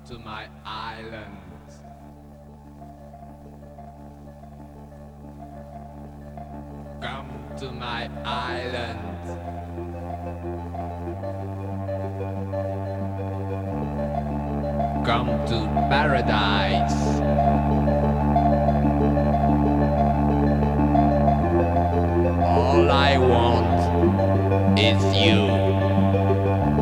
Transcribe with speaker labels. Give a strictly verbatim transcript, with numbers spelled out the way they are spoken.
Speaker 1: to my island. Come to my island. Come to paradise. All I want is you.